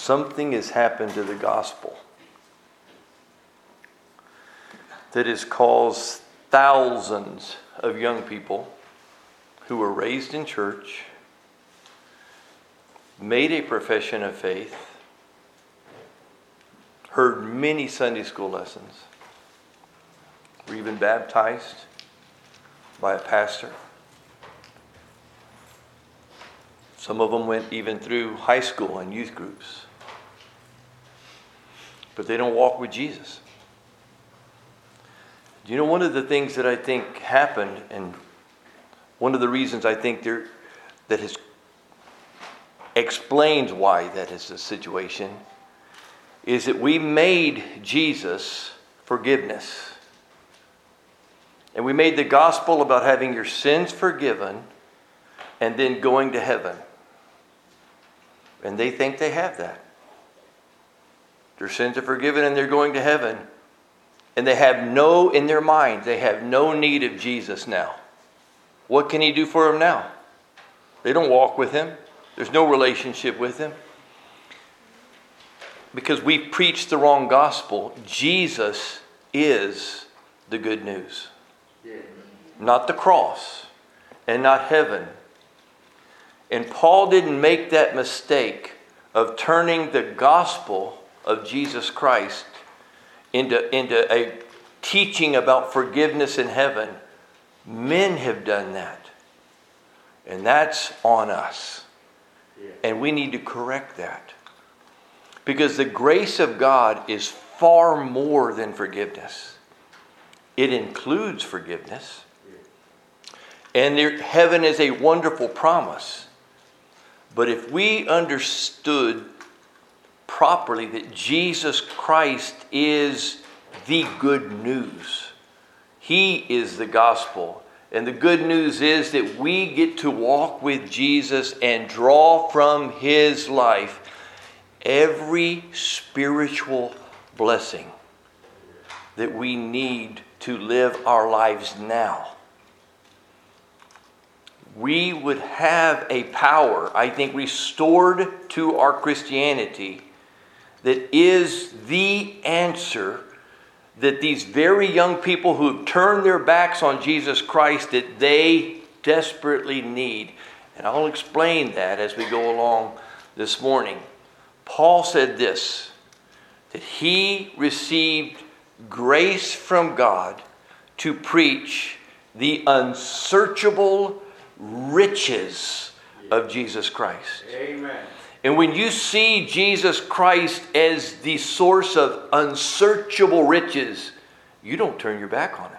something has happened to the gospel that has caused thousands of young people who were raised in church, made a profession of faith, heard many Sunday school lessons, were even baptized by a pastor. Some of them went even through high school and youth groups. But they don't walk with Jesus. Do you know one of the things that I think happened, and one of the reasons I think that has explains why that is the situation, is that we made Jesus forgiveness. And we made the gospel about having your sins forgiven and then going to heaven. And they think they have that. Their sins are forgiven and they're going to heaven. And they have in their mind, they have no need of Jesus now. What can he do for them now? They don't walk with him. There's no relationship with him. Because we preached the wrong gospel. Jesus is the good news. Not the cross and not heaven. And Paul didn't make that mistake of turning the gospel of Jesus Christ into a teaching about forgiveness in heaven. Men have done that. And that's on us. And we need to correct that. Because the grace of God is far more than forgiveness. It includes forgiveness. And heaven is a wonderful promise. But if we understood properly that Jesus Christ is the good news, he is the gospel. And the good news is that we get to walk with Jesus and draw from his life every spiritual blessing that we need to live our lives now. We would have a power, I think, restored to our Christianity that is the answer that these very young people who have turned their backs on Jesus Christ, that they desperately need. And I'll explain that as we go along this morning. Paul said this, that he received grace from God to preach the unsearchable riches of Jesus Christ. Amen. And when you see Jesus Christ as the source of unsearchable riches, you don't turn your back on him.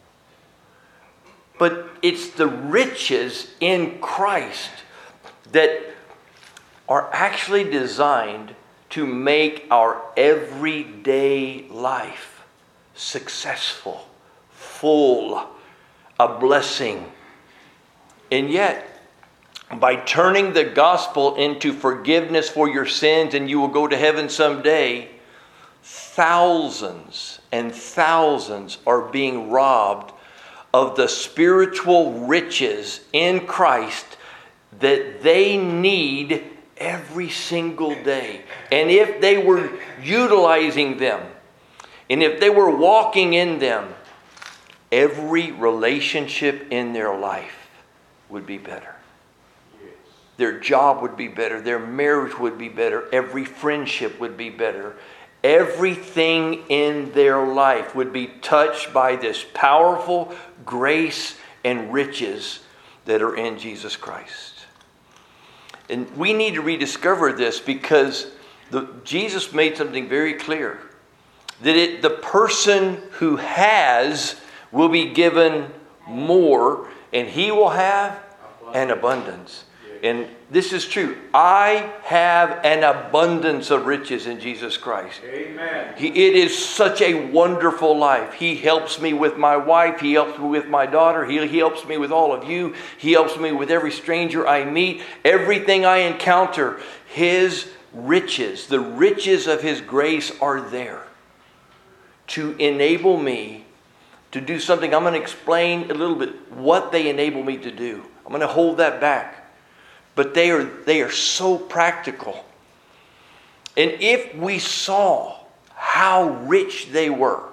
But it's the riches in Christ that are actually designed to make our everyday life successful, full, a blessing. And yet, by turning the gospel into forgiveness for your sins and you will go to heaven someday, thousands and thousands are being robbed of the spiritual riches in Christ that they need every single day. And if they were utilizing them, and if they were walking in them, every relationship in their life would be better. Their job would be better. Their marriage would be better. Every friendship would be better. Everything in their life would be touched by this powerful grace and riches that are in Jesus Christ. And we need to rediscover this because Jesus made something very clear. That the person who has will be given more, and he will have an abundance. And this is true. I have an abundance of riches in Jesus Christ. Amen. It is such a wonderful life. He helps me with my wife. He helps me with my daughter. He helps me with all of you. He helps me with every stranger I meet. Everything I encounter, his riches, the riches of his grace are there to enable me to do something. I'm going to explain a little bit what they enable me to do. I'm going to hold that back. But they are so practical. And if we saw how rich they were,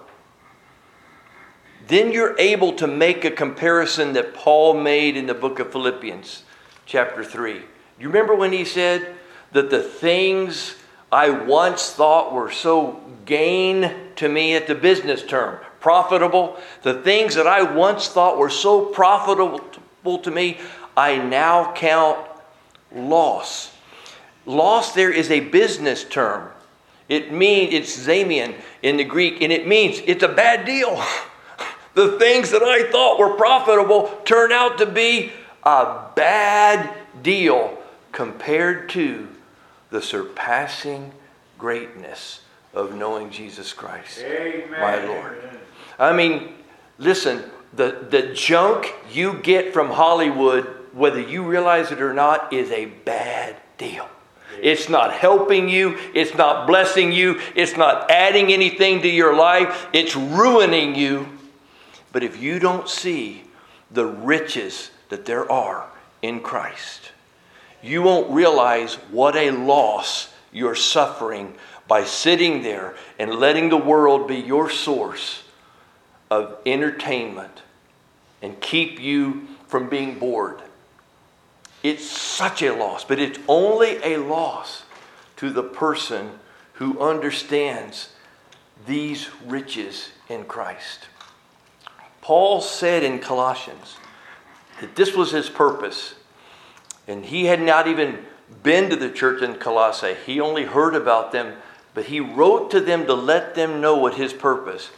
then you're able to make a comparison that Paul made in the book of Philippians, chapter 3. You remember when he said that the things I once thought were so gain to me at the business term, profitable, the things that I once thought were so profitable to me, I now count loss. Loss there is a business term. It means, it's zamian in the Greek, and it means it's a bad deal. The things that I thought were profitable turn out to be a bad deal compared to the surpassing greatness of knowing Jesus Christ, Amen. My Lord. I mean, listen, the junk you get from Hollywood, whether you realize it or not, is a bad deal. It's not helping you. It's not blessing you. It's not adding anything to your life. It's ruining you. But if you don't see the riches that there are in Christ, you won't realize what a loss you're suffering by sitting there and letting the world be your source of entertainment and keep you from being bored. It's such a loss, but it's only a loss to the person who understands these riches in Christ. Paul said in Colossians that this was his purpose, and he had not even been to the church in Colossae. He only heard about them, but he wrote to them to let them know what his purpose.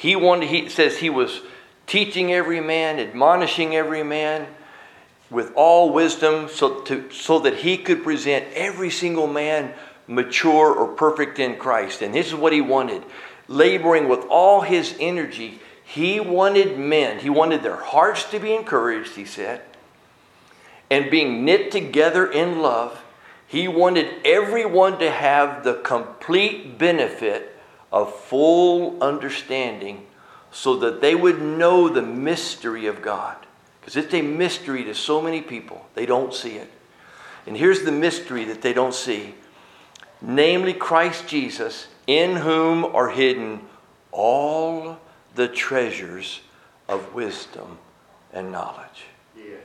He says he was teaching every man, admonishing every man with all wisdom, so that he could present every single man mature or perfect in Christ. And this is what he wanted. Laboring with all his energy, he wanted men, he wanted their hearts to be encouraged, he said, and being knit together in love. He wanted everyone to have the complete benefit of full understanding so that they would know the mystery of God. Because it's a mystery to so many people. They don't see it. And here's the mystery that they don't see. Namely, Christ Jesus, in whom are hidden all the treasures of wisdom and knowledge. Yes.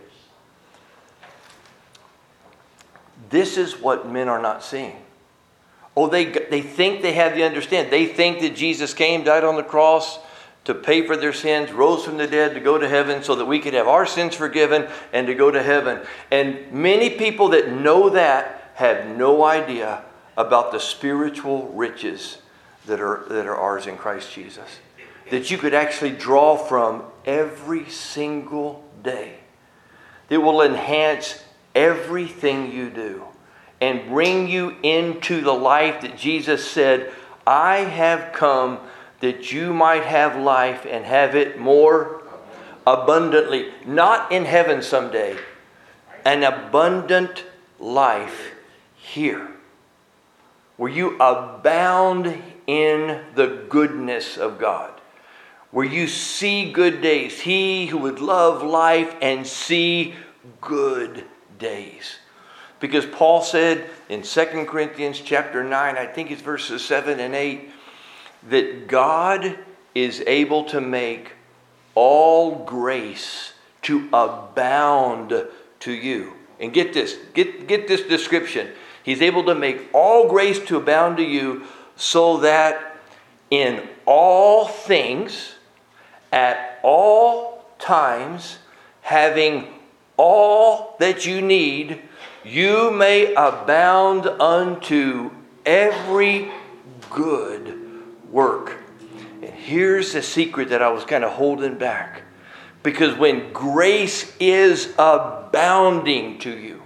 This is what men are not seeing. Oh, they think they have the understanding. They think that Jesus came, died on the cross to pay for their sins, rose from the dead to go to heaven so that we could have our sins forgiven and to go to heaven. And many people that know that have no idea about the spiritual riches that are ours in Christ Jesus, that you could actually draw from every single day. That will enhance everything you do and bring you into the life that Jesus said, I have come that you might have life and have it more abundantly. Not in heaven someday. An abundant life here, where you abound in the goodness of God, where you see good days. He who would love life and see good days. Because Paul said in 2 Corinthians chapter 9, I think it's verses 7 and 8, that God is able to make all grace to abound to you. And get this, get this description. He's able to make all grace to abound to you so that in all things, at all times, having all that you need, you may abound unto every good work. And here's the secret that I was kind of holding back. Because when grace is abounding to you,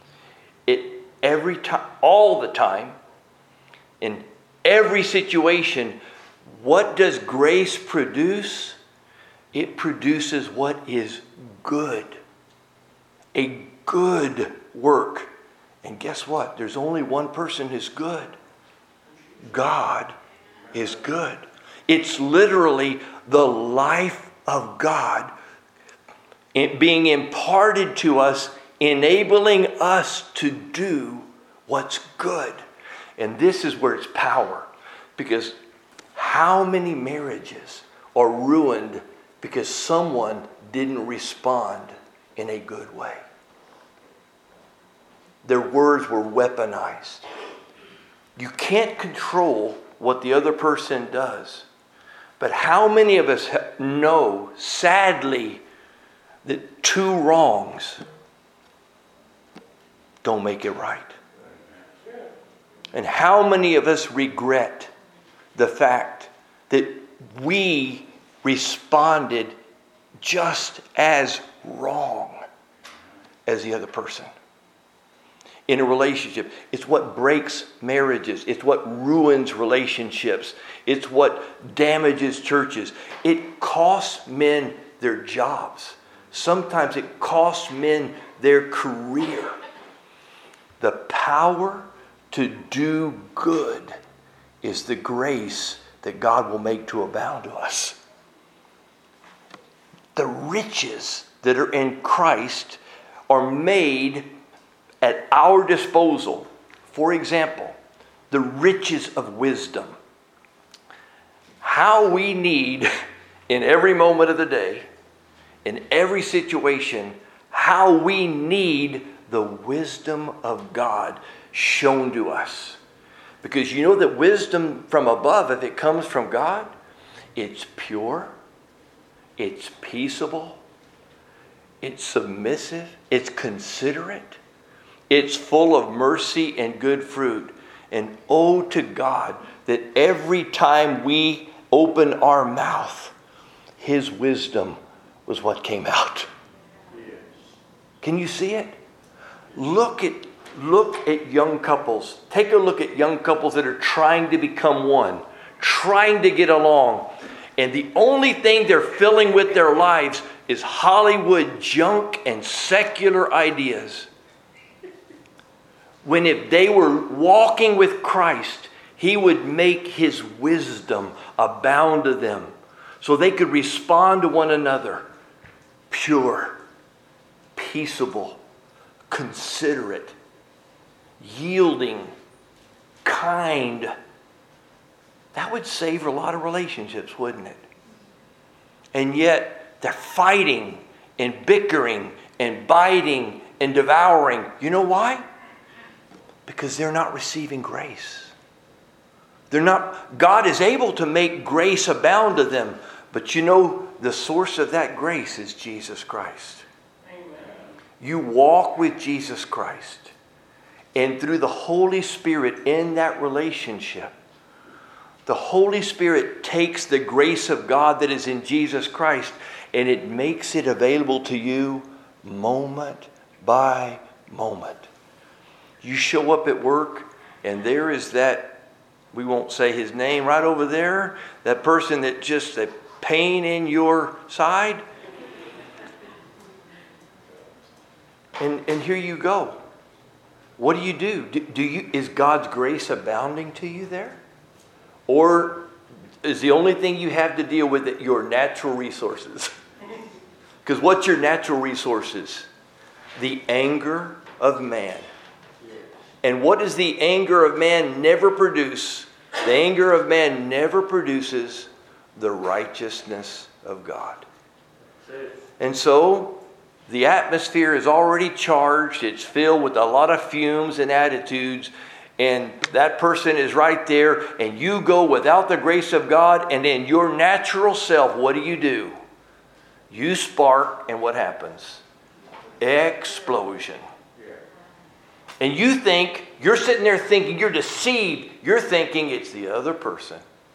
it every time, all the time, in every situation, what does grace produce? It produces what is good. A good work. And guess what? There's only one person who's good. God is good. It's literally the life of God being imparted to us, enabling us to do what's good. And this is where it's power. Because how many marriages are ruined because someone didn't respond in a good way? Their words were weaponized. You can't control what the other person does. But how many of us know, sadly, that two wrongs don't make it right? And how many of us regret the fact that we responded just as wrong as the other person? In a relationship, it's what breaks marriages. It's what ruins relationships. It's what damages churches. It costs men their jobs. Sometimes it costs men their career. The power to do good is the grace that God will make to abound to us. The riches that are in Christ are made at our disposal. For example, the riches of wisdom. How we need, in every moment of the day, in every situation, how we need the wisdom of God shown to us. Because you know that wisdom from above, if it comes from God, it's pure, it's peaceable, it's submissive, it's considerate, it's full of mercy and good fruit. And oh to God that every time we open our mouth, His wisdom was what came out. Can you see it? Look at young couples. Take a look at young couples that are trying to become one, trying to get along. And the only thing they're filling with their lives is Hollywood junk and secular ideas. When if they were walking with Christ, He would make His wisdom abound to them so they could respond to one another. Pure, peaceable, considerate, yielding, kind. That would save a lot of relationships, wouldn't it? And yet they're fighting and bickering and biting and devouring. You know why? Because they're not receiving grace. God is able to make grace abound to them. But you know, the source of that grace is Jesus Christ. Amen. You walk with Jesus Christ. And through the Holy Spirit in that relationship, the Holy Spirit takes the grace of God that is in Jesus Christ and it makes it available to you moment by moment. You show up at work and there is that, we won't say his name, right over there, that person that just a pain in your side. And here you go. What do? Is God's grace abounding to you there? Or is the only thing you have to deal with your natural resources? Because what's your natural resources? The anger of man. And what does the anger of man never produce? The anger of man never produces the righteousness of God. And so the atmosphere is already charged. It's filled with a lot of fumes and attitudes. And that person is right there. And you go without the grace of God. And in your natural self, what do? You spark. And what happens? Explosion. And you're sitting there thinking, you're deceived. You're thinking it's the other person.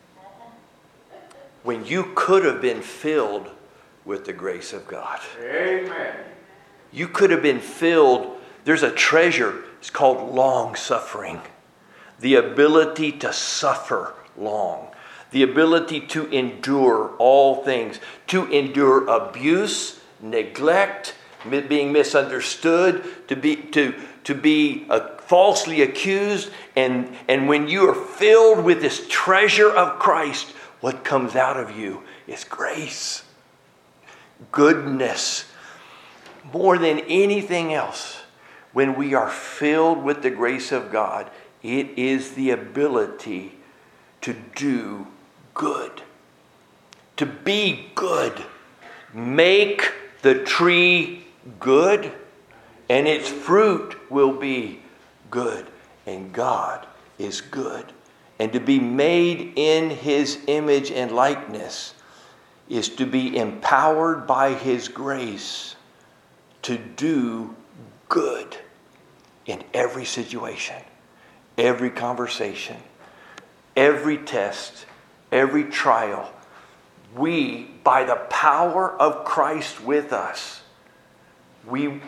When you could have been filled with the grace of God. Amen. You could have been filled. There's a treasure. It's called long suffering. The ability to suffer long. The ability to endure all things. To endure abuse, neglect, being misunderstood, to be falsely accused. And when you are filled with this treasure of Christ, what comes out of you is grace, goodness. More than anything else, when we are filled with the grace of God, It is the ability to do good. To be good. Make the tree good, and its fruit will be good. And God is good. And to be made in His image and likeness is to be empowered by His grace to do good in every situation, every conversation, every test, every trial. We, by the power of Christ with us, the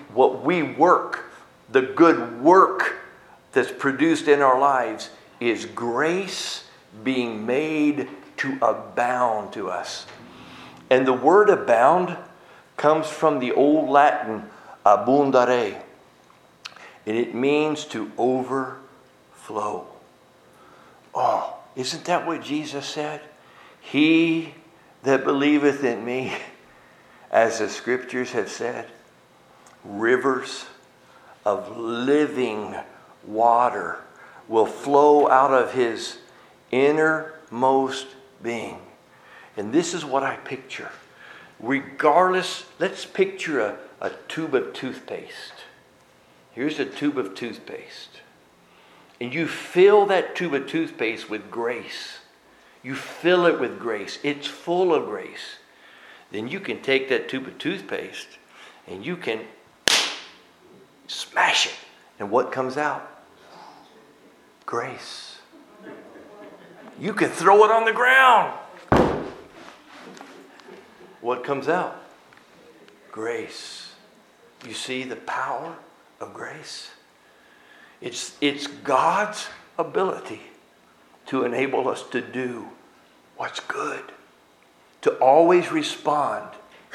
good work that's produced in our lives is grace being made to abound to us. And the word abound comes from the old Latin abundare. And it means to overflow. Oh, isn't that what Jesus said? He that believeth in me, as the scriptures have said, rivers of living water will flow out of his innermost being. And this is what I picture. Regardless, let's picture a tube of toothpaste. Here's a tube of toothpaste. And you fill that tube of toothpaste with grace. You fill it with grace. It's full of grace. Then you can take that tube of toothpaste and you can smash it. And what comes out? Grace. You can throw it on the ground. What comes out? Grace. You see the power of grace? It's God's ability to enable us to do what's good. To always respond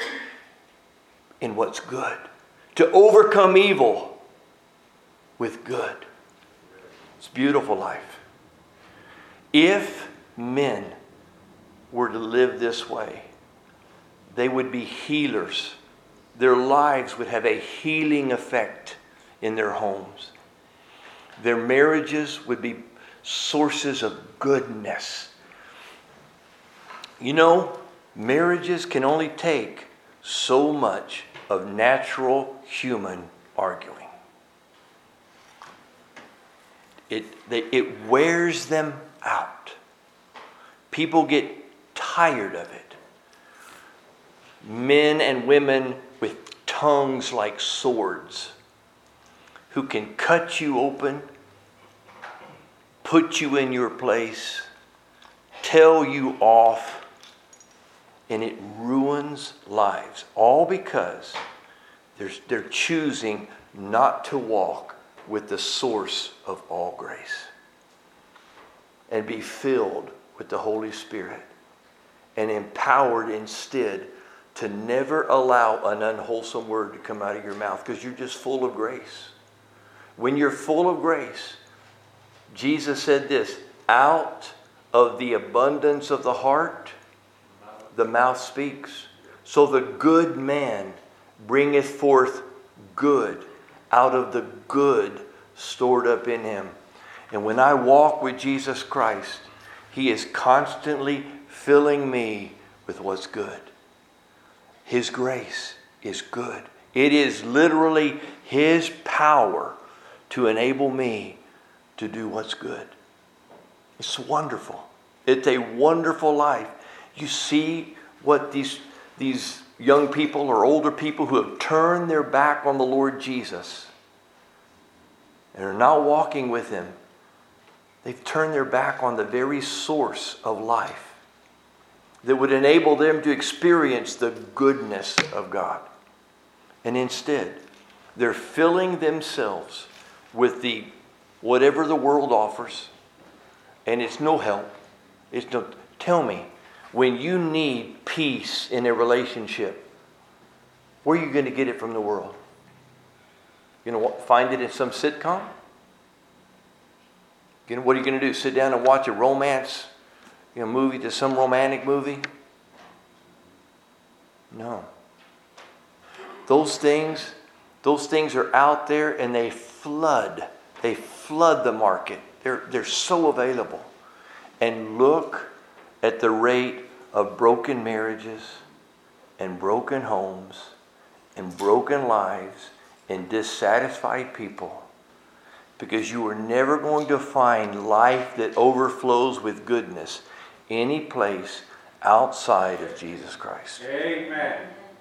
in what's good. To overcome evil with good. It's a beautiful life. If men were to live this way, they would be healers. Their lives would have a healing effect in their homes. Their marriages would be sources of goodness. You know, marriages can only take so much of natural human arguing. It wears them out. People get tired of it. Men and women with tongues like swords who can cut you open, put you in your place, tell you off, and it ruins lives. All because they're choosing not to walk with the source of all grace and be filled with the Holy Spirit and empowered instead to never allow an unwholesome word to come out of your mouth because you're just full of grace. When you're full of grace, Jesus said this, out of the abundance of the heart, the mouth speaks. So the good man bringeth forth good out of the good stored up in him. And when I walk with Jesus Christ, He is constantly filling me with what's good. His grace is good. It is literally His power to enable me to do what's good. It's wonderful. It's a wonderful life. You see what these young people or older people who have turned their back on the Lord Jesus and are not walking with Him. They've turned their back on the very source of life that would enable them to experience the goodness of God. And instead, they're filling themselves with whatever the world offers, and it's no help. Tell me, when you need peace in a relationship, where are you going to get it from the world? You know what? Find it in some sitcom? What are you going to do? Sit down and watch a romance, movie, to some romantic movie? No. Those things are out there, and they flood the market. They're so available. And look at the rate of broken marriages and broken homes and broken lives and dissatisfied people. Because you are never going to find life that overflows with goodness any place outside of Jesus Christ. Amen.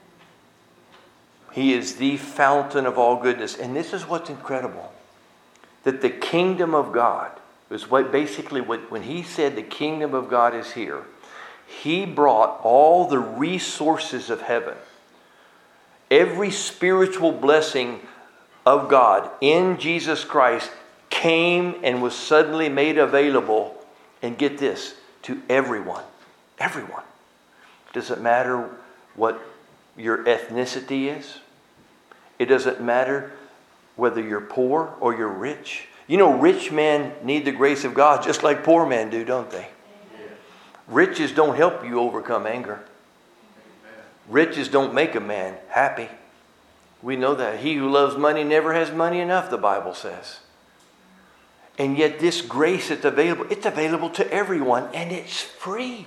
He is the fountain of all goodness. And this is what's incredible. That the kingdom of God is when he said the kingdom of God is here, he brought all the resources of heaven. Every spiritual blessing of God in Jesus Christ came and was suddenly made available, and get this, to everyone. Everyone. Doesn't matter what your ethnicity is. It doesn't matter whether you're poor or you're rich. You know, rich men need the grace of God just like poor men do, don't they? Riches don't help you overcome anger. Riches don't make a man happy. We know that. He who loves money never has money enough, the Bible says. And yet this grace is available. It's available to everyone, and it's free.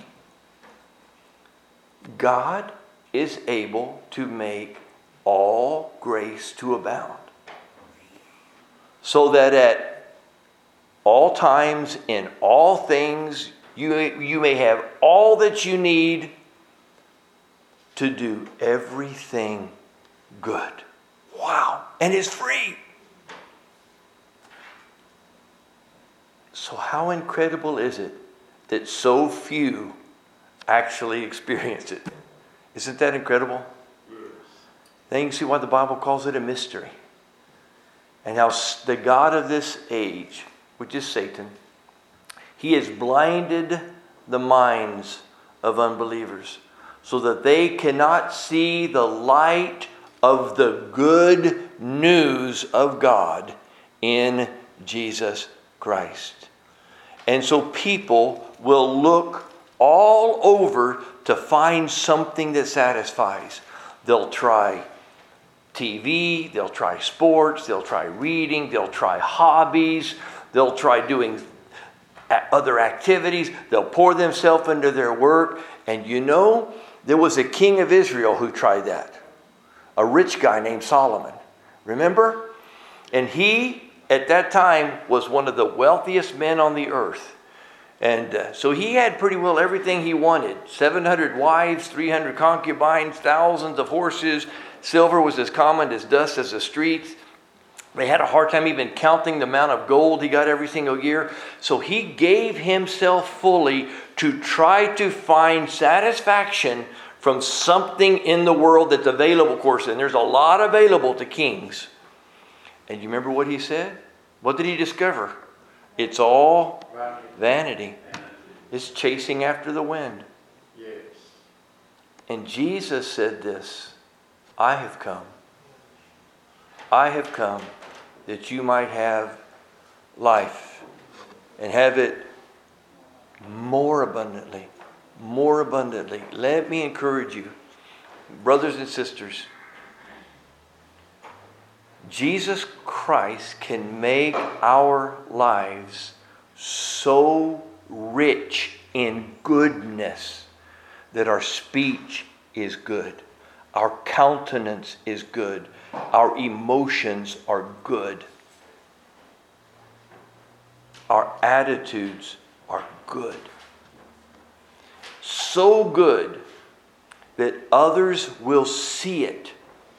God is able to make all grace to abound, so that at all times, in all things, you may have all that you need to do everything good. Wow. And it's free. So how incredible is it that so few actually experience it? Isn't that incredible? Yes. Then you can see why the Bible calls it a mystery. And how the God of this age, which is Satan, he has blinded the minds of unbelievers so that they cannot see the light of the good news of God in Jesus Christ. And so people will look all over to find something that satisfies. They'll try TV, they'll try sports, they'll try reading, they'll try hobbies, they'll try doing other activities, they'll pour themselves into their work. And you know, there was a king of Israel who tried that. A rich guy named Solomon. Remember? And he, at that time, was one of the wealthiest men on the earth. And so he had pretty well everything he wanted. 700 wives, 300 concubines, thousands of horses. Silver was as common as dust as the streets. They had a hard time even counting the amount of gold he got every single year. So he gave himself fully to try to find satisfaction from something in the world that's available, of course. And there's a lot available to kings. And you remember what he said? What did he discover? It's all vanity. It's chasing after the wind. Yes. And Jesus said this, I have come that you might have life and have it more abundantly. More abundantly. Let me encourage you, brothers and sisters, Jesus Christ can make our lives so rich in goodness that our speech is good, our countenance is good, our emotions are good, our attitudes are good. So good that others will see it.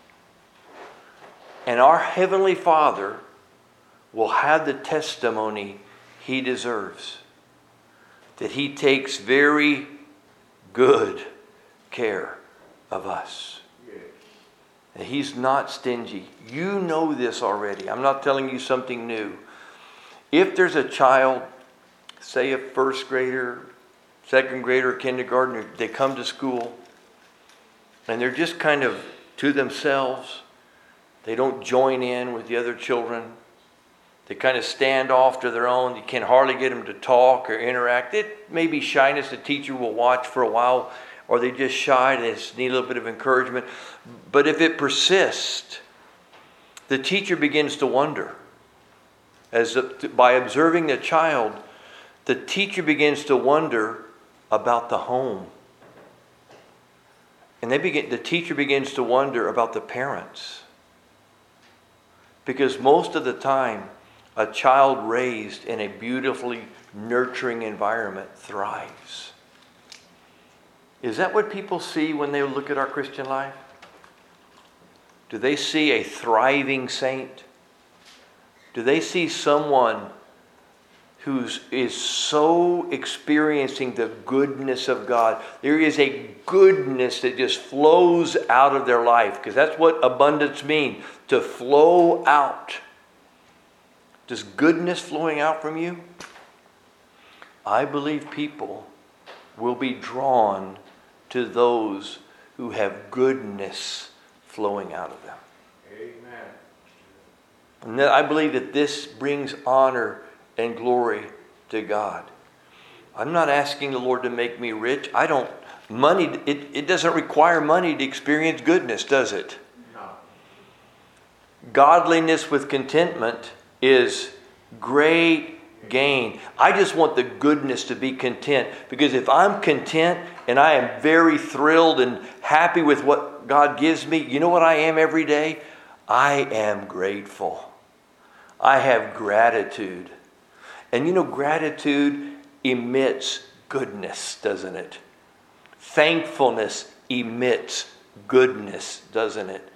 And our Heavenly Father will have the testimony He deserves. That He takes very good care of us. Yes. And He's not stingy. You know this already. I'm not telling you something new. If there's a child, say a first grader, second grader, kindergartner, they come to school and they're just kind of to themselves. They don't join in with the other children. They kind of stand off to their own. You can hardly get them to talk or interact. It may be shyness. The teacher will watch for a while, or they're just shy. They just need a little bit of encouragement. But if it persists, the teacher begins to wonder, By observing the child, the teacher begins to wonder about the home. And the teacher begins to wonder about the parents. Because most of the time, a child raised in a beautifully nurturing environment thrives. Is that what people see when they look at our Christian life? Do they see a thriving saint? Do they see someone who is so experiencing the goodness of God? There is a goodness that just flows out of their life, because that's what abundance means, to flow out. Does goodness flowing out from you? I believe people will be drawn to those who have goodness flowing out of them. Amen. And I believe that this brings honor and glory to God. I'm not asking the Lord to make me rich. It doesn't require money to experience goodness, does it? No. Godliness with contentment is great gain. I just want the goodness to be content, because if I'm content and I am very thrilled and happy with what God gives me, you know what I am every day? I am grateful. I have gratitude. And you know, gratitude emits goodness, doesn't it? Thankfulness emits goodness, doesn't it?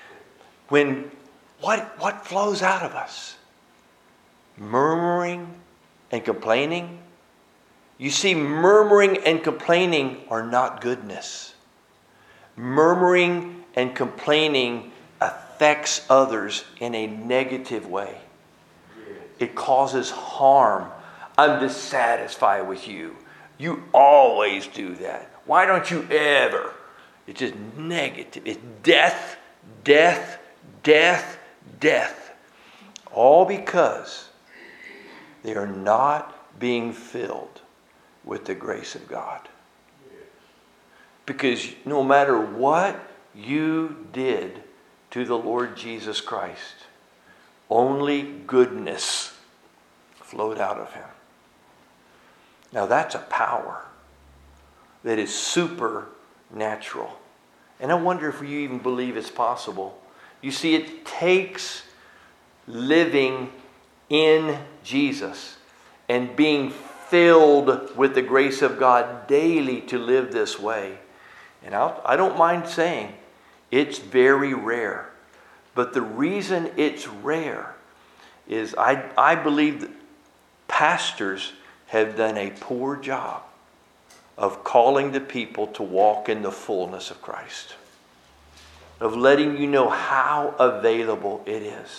What flows out of us? Murmuring and complaining? You see, murmuring and complaining are not goodness. Murmuring and complaining affects others in a negative way. It causes harm. I'm dissatisfied with you. You always do that. Why don't you ever? It's just negative. It's death, death, death, death. All because they are not being filled with the grace of God. Because no matter what you did to the Lord Jesus Christ, only goodness flowed out of him. Now that's a power that is supernatural. And I wonder if you even believe it's possible. You see, it takes living in Jesus and being filled with the grace of God daily to live this way. And I don't mind saying it's very rare. But the reason it's rare is I believe that pastors have done a poor job of calling the people to walk in the fullness of Christ, of letting you know how available it is.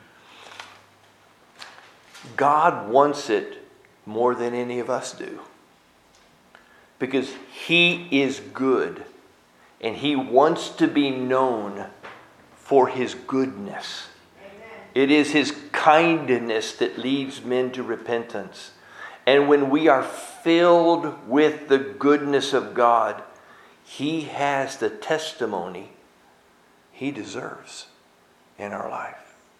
God wants it more than any of us do, because He is good and He wants to be known for His goodness. Amen. It is His kindness that leads men to repentance. And when we are filled with the goodness of God, He has the testimony He deserves in our life.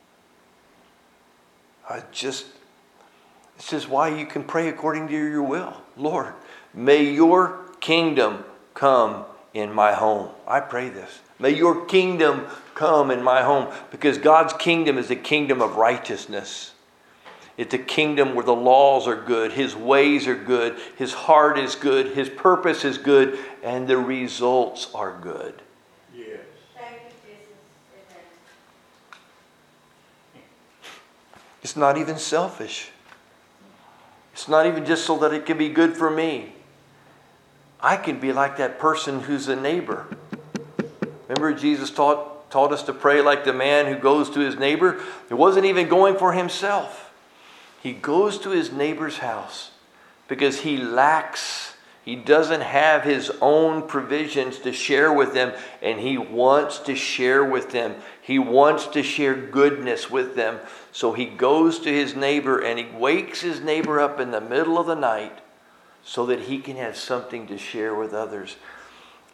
This is why you can pray according to your will. Lord, may your kingdom come in my home. I pray this. May your kingdom come in my home, because God's kingdom is a kingdom of righteousness. It's a kingdom where the laws are good, His ways are good, His heart is good, His purpose is good, and the results are good. Yes. Thank you, Jesus. Amen. It's not even selfish. It's not even just so that it can be good for me. I can be like that person who's a neighbor. Remember, Jesus taught us to pray like the man who goes to his neighbor. He wasn't even going for himself. He goes to his neighbor's house because he lacks. He doesn't have his own provisions to share with them, and he wants to share with them. He wants to share goodness with them. So he goes to his neighbor and he wakes his neighbor up in the middle of the night so that he can have something to share with others.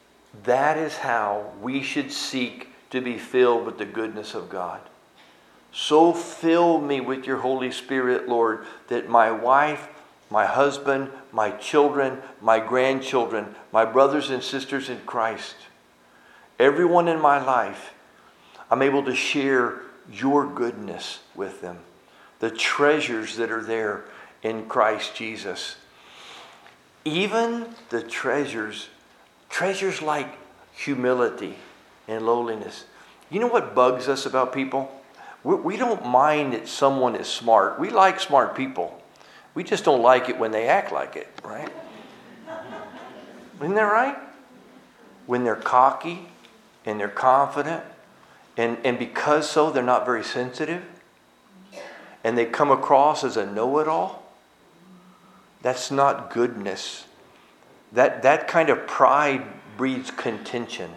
That is how we should seek to be filled with the goodness of God. So fill me with your Holy Spirit, Lord, that my wife, my husband, my children, my grandchildren, my brothers and sisters in Christ, everyone in my life, I'm able to share your goodness with them. The treasures that are there in Christ Jesus. Even the treasures like humility and lowliness. You know what bugs us about people? We don't mind that someone is smart. We like smart people. We just don't like it when they act like it, right? Isn't that right? When they're cocky and they're confident, and because so, they're not very sensitive, and they come across as a know-it-all. That's not goodness. That kind of pride breeds contention.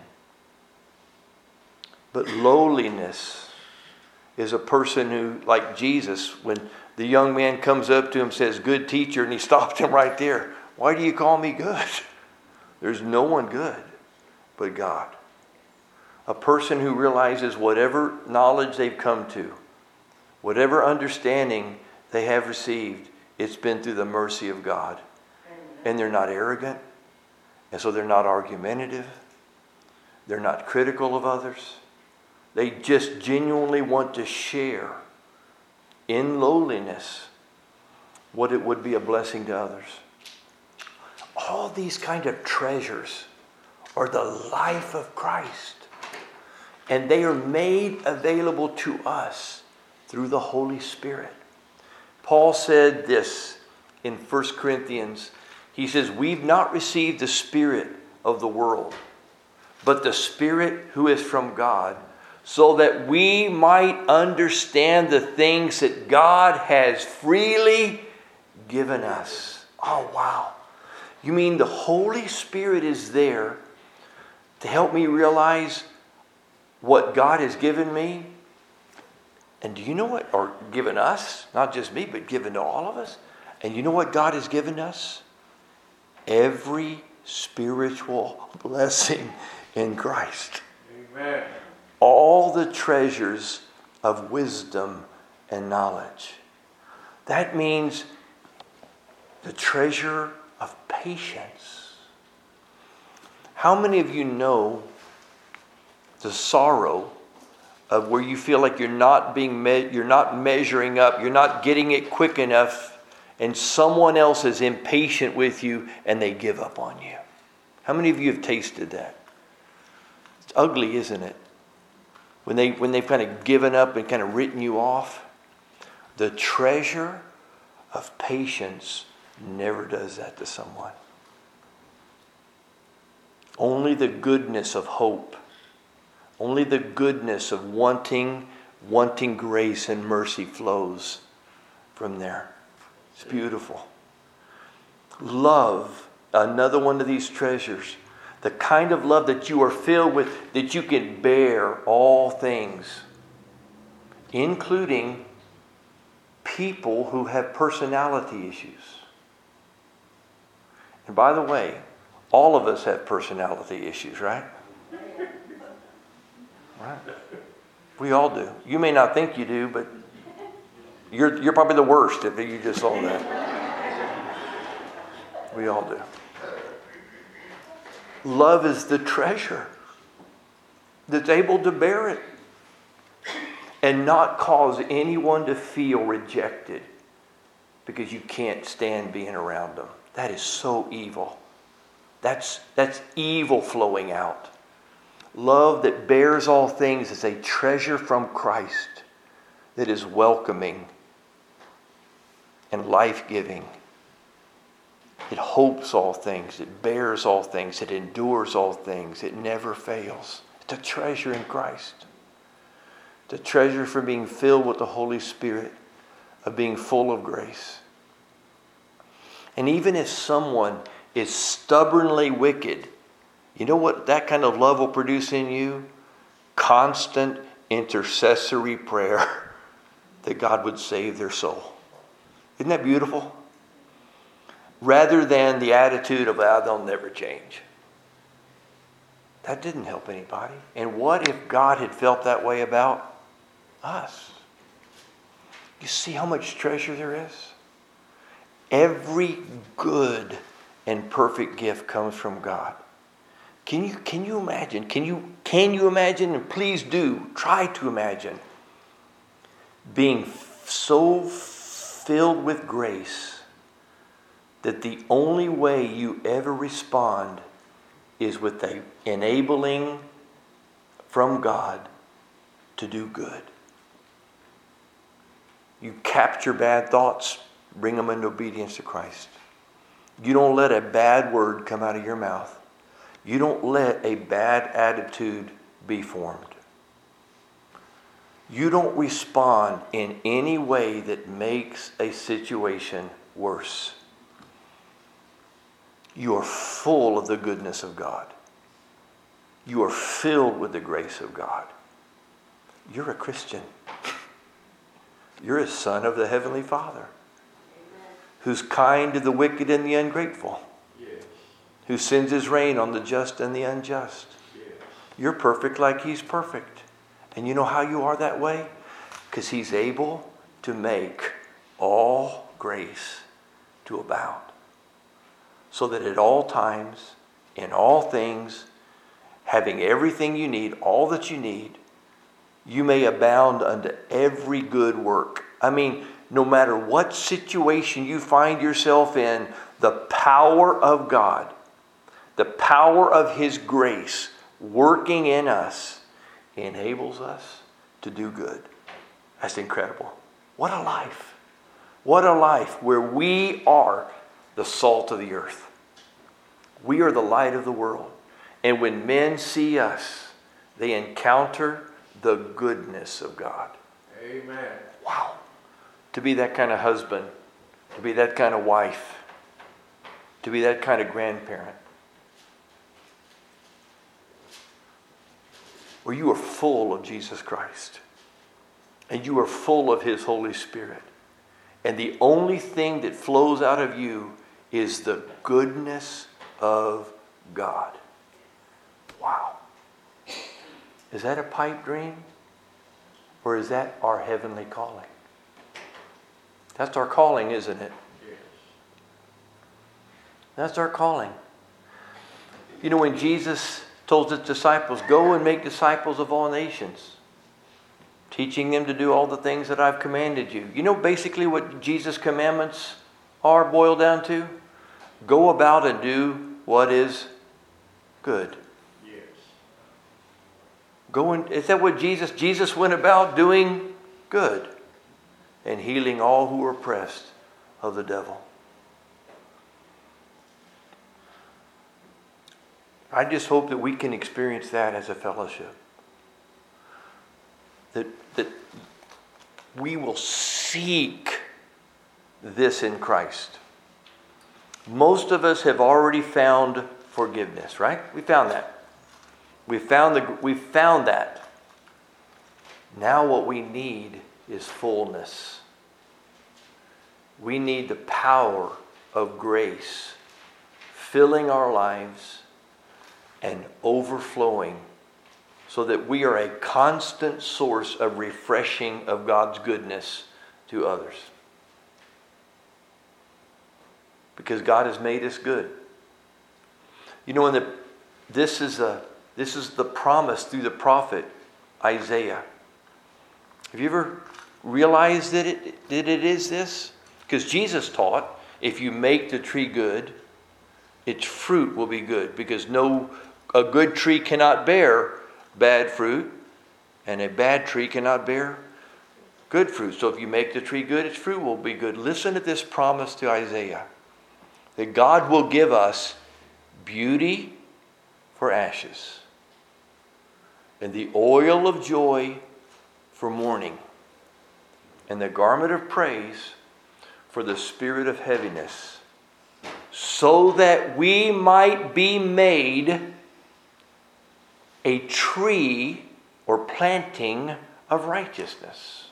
But lowliness is a person who, like Jesus, when the young man comes up to him and says, "Good teacher," and he stopped him right there. "Why do you call me good?" There's no one good but God. A person who realizes whatever knowledge they've come to, whatever understanding they have received, it's been through the mercy of God. And they're not arrogant. And so they're not argumentative. They're not critical of others. They just genuinely want to share in lowliness what it would be a blessing to others. All these kind of treasures are the life of Christ. And they are made available to us through the Holy Spirit. Paul said this in 1 Corinthians. He says, "We've not received the spirit of the world, but the Spirit who is from God, so that we might understand the things that God has freely given us." Oh, wow. You mean the Holy Spirit is there to help me realize what God has given me? And do you know what, or given us, not just me, but given to all of us? And you know what God has given us? Every spiritual blessing in Christ. Amen. All the treasures of wisdom and knowledge. That means the treasure of patience. How many of you know the sorrow of where you feel like you're not measuring up, you're not getting it quick enough, and someone else is impatient with you and they give up on you? How many of you have tasted that? It's ugly, isn't it? When they've kind of given up and kind of written you off. The treasure of patience never does that to someone. Only the goodness of hope, only the goodness of wanting grace and mercy flows from there. It's beautiful. Love, another one of these treasures. The kind of love that you are filled with, that you can bear all things, including people who have personality issues. And by the way, all of us have personality issues, right? Right. We all do. You may not think you do, but you're probably the worst if you just saw that. We all do. Love is the treasure that's able to bear it and not cause anyone to feel rejected because you can't stand being around them. That is so evil. That's evil flowing out. Love that bears all things is a treasure from Christ that is welcoming and life-giving. It hopes all things. It bears all things. It endures all things. It never fails. It's a treasure in Christ. It's a treasure for being filled with the Holy Spirit, of being full of grace. And even if someone is stubbornly wicked, you know what that kind of love will produce in you? Constant intercessory prayer that God would save their soul. Isn't that beautiful? Rather than the attitude of, they'll never change. That didn't help anybody. And what if God had felt that way about us? You see how much treasure there is? Every good and perfect gift comes from God. Can you imagine? Can you imagine? And please do try to imagine being so filled with grace that the only way you ever respond is with the enabling from God to do good. You capture bad thoughts, bring them into obedience to Christ. You don't let a bad word come out of your mouth. You don't let a bad attitude be formed. You don't respond in any way that makes a situation worse. You are full of the goodness of God. You are filled with the grace of God. You're a Christian. You're a son of the Heavenly Father, who's kind to the wicked and the ungrateful, who sends his rain on the just and the unjust. You're perfect like he's perfect. And you know how you are that way? Because he's able to make all grace to abound. So that at all times, in all things, having everything you need, all that you need, you may abound unto every good work. I mean, no matter what situation you find yourself in, the power of God, the power of His grace working in us enables us to do good. That's incredible. What a life. What a life where we are the salt of the earth. We are the light of the world. And when men see us, they encounter the goodness of God. Amen. Wow. To be that kind of husband, to be that kind of wife, to be that kind of grandparent, where you are full of Jesus Christ and you are full of His Holy Spirit. And the only thing that flows out of you is the goodness of God. Wow. Is that a pipe dream? Or is that our heavenly calling? That's our calling, isn't it? Yes. That's our calling. You know, when Jesus told His disciples, go and make disciples of all nations, teaching them to do all the things that I've commanded you. You know basically what Jesus' commandments are boiled down to? Go about and do what is good. Yes. Is that what Jesus went about doing good and healing all who were oppressed of the devil. I just hope that we can experience that as a fellowship. That we will seek this in Christ. Most of us have already found forgiveness, right? We found that. We found that. Now what we need is fullness. We need the power of grace filling our lives and overflowing so that we are a constant source of refreshing of God's goodness to others. Because God has made us good. You know, this is the promise through the prophet Isaiah. Have you ever realized that it is this? Because Jesus taught, if you make the tree good, its fruit will be good. Because a good tree cannot bear bad fruit, and a bad tree cannot bear good fruit. So if you make the tree good, its fruit will be good. Listen to this promise to Isaiah. That God will give us beauty for ashes, and the oil of joy for mourning, and the garment of praise for the spirit of heaviness, so that we might be made a tree or planting of righteousness.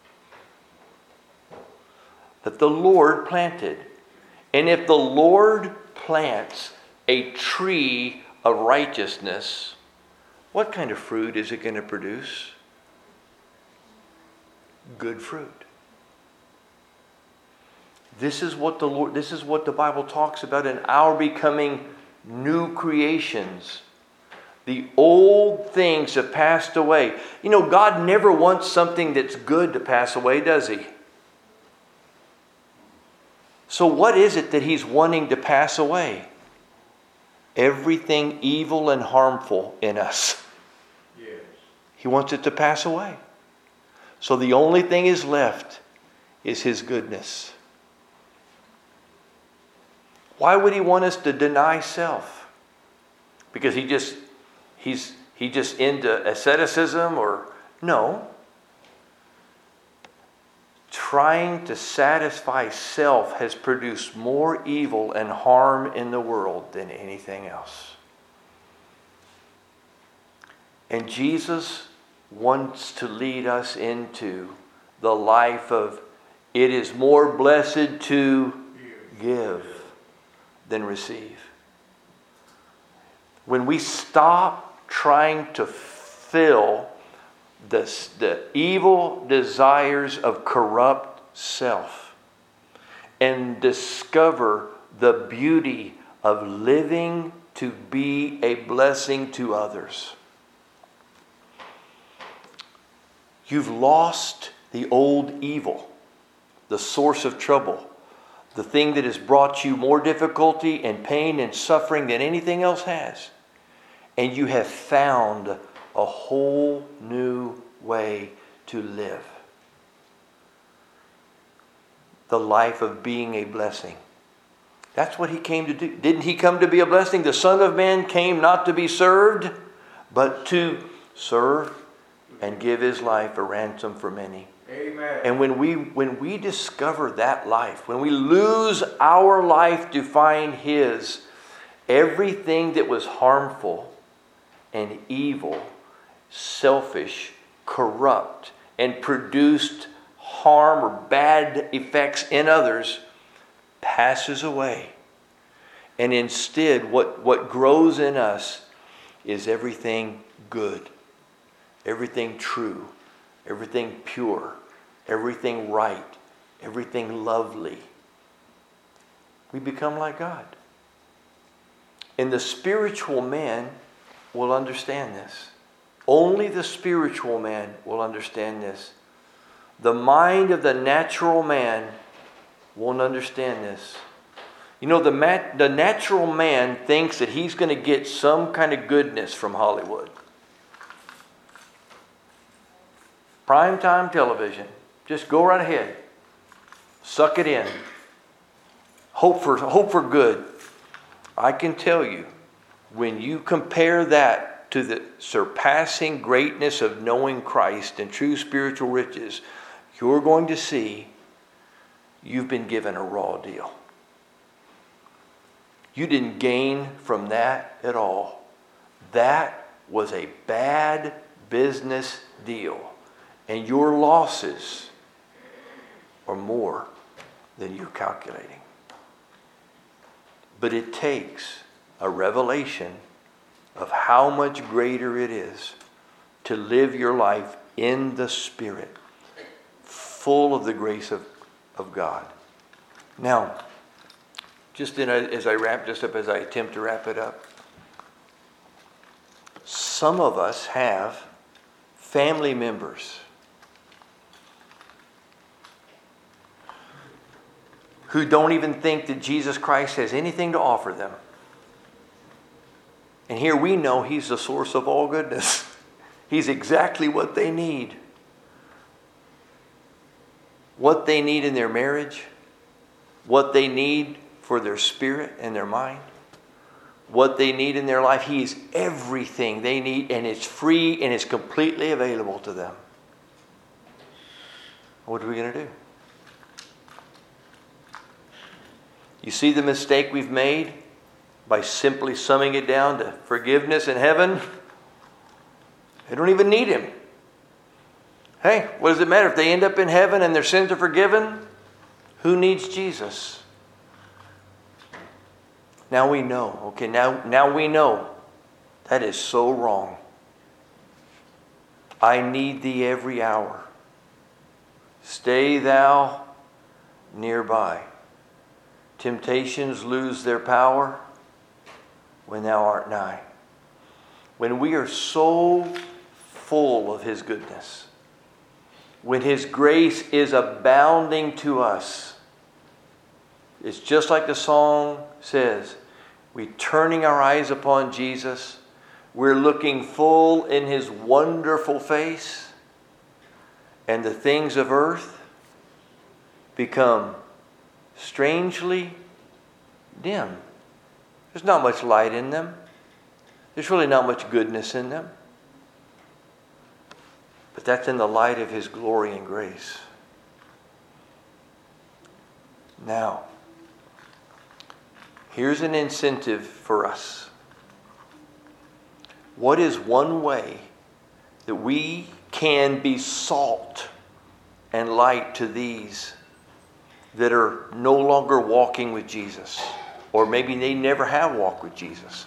That the Lord planted. And if the Lord plants a tree of righteousness, what kind of fruit is it going to produce? Good fruit. This is what the Bible talks about in our becoming new creations. The old things have passed away. You know, God never wants something that's good to pass away, does He? So what is it that He's wanting to pass away? Everything evil and harmful in us. Yes. He wants it to pass away. So the only thing is left is His goodness. Why would He want us to deny self? Because He's just into asceticism, or no. Trying to satisfy self has produced more evil and harm in the world than anything else. And Jesus wants to lead us into the life of it is more blessed to give than receive. When we stop trying to fill the evil desires of corrupt self and discover the beauty of living to be a blessing to others, you've lost the old evil, the source of trouble, the thing that has brought you more difficulty and pain and suffering than anything else has. And you have found a whole new way to live. The life of being a blessing. That's what He came to do. Didn't He come to be a blessing? The Son of Man came not to be served, but to serve and give His life a ransom for many. Amen. And when we discover that life, when we lose our life to find His, everything that was harmful and evil, selfish, corrupt, and produced harm or bad effects in others passes away. And instead, what grows in us is everything good, everything true, everything pure, everything right, everything lovely. We become like God. And the spiritual man will understand this. Only the spiritual man will understand this. The mind of the natural man won't understand this. You know, the natural man thinks that he's going to get some kind of goodness from Hollywood. Primetime television. Just go right ahead. Suck it in. Hope for good. I can tell you, when you compare that to the surpassing greatness of knowing Christ and true spiritual riches, you're going to see you've been given a raw deal. You didn't gain from that at all. That was a bad business deal. And your losses are more than you're calculating. But it takes a revelation of how much greater it is to live your life in the Spirit, full of the grace of God. Now, as I wrap this up, as I attempt to wrap it up, some of us have family members who don't even think that Jesus Christ has anything to offer them. And here we know He's the source of all goodness. He's exactly what they need. What they need in their marriage, what they need for their spirit and their mind, what they need in their life. He is everything they need, and it's free and it's completely available to them. What are we going to do? You see the mistake we've made by simply summing it down to forgiveness in heaven? They don't even need Him. Hey, what does it matter if they end up in heaven and their sins are forgiven? Who needs Jesus? Now we know. Okay, now we know. That is so wrong. I need Thee every hour. Stay Thou nearby. Temptations lose their power when thou art nigh. When we are so full of His goodness, when His grace is abounding to us, it's just like the song says, we're turning our eyes upon Jesus, we're looking full in His wonderful face, and the things of earth become strangely dim. There's not much light in them. There's really not much goodness in them. But that's in the light of His glory and grace. Now, here's an incentive for us. What is one way that we can be salt and light to these that are no longer walking with Jesus? Or maybe they never have walked with Jesus.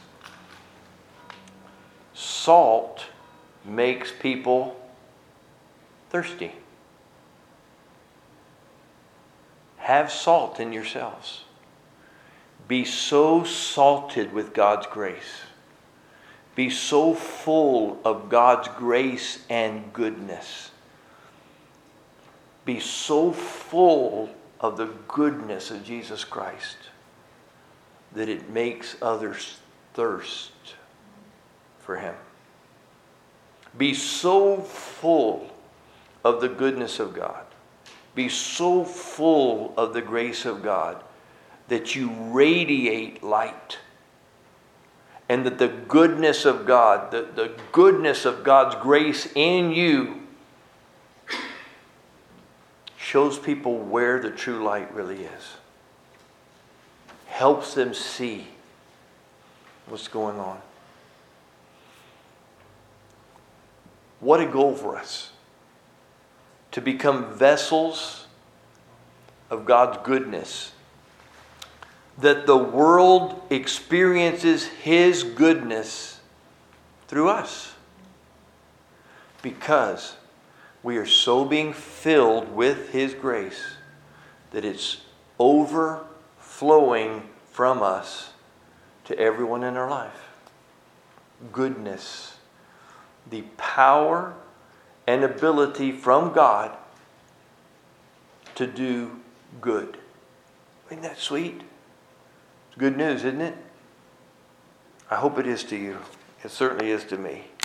Salt makes people thirsty. Have salt in yourselves. Be so salted with God's grace. Be so full of God's grace and goodness. Be so full of the goodness of Jesus Christ that it makes others thirst for Him. Be so full of the goodness of God. Be so full of the grace of God that you radiate light. And that the goodness of God, the goodness of God's grace in you shows people where the true light really is. Helps them see what's going on. What a goal for us. To become vessels of God's goodness. That the world experiences His goodness through us. Because we are so being filled with His grace that it's overflowing from us to everyone in our life. Goodness. The power and ability from God to do good. Isn't that sweet? It's good news, isn't it? I hope it is to you. It certainly is to me.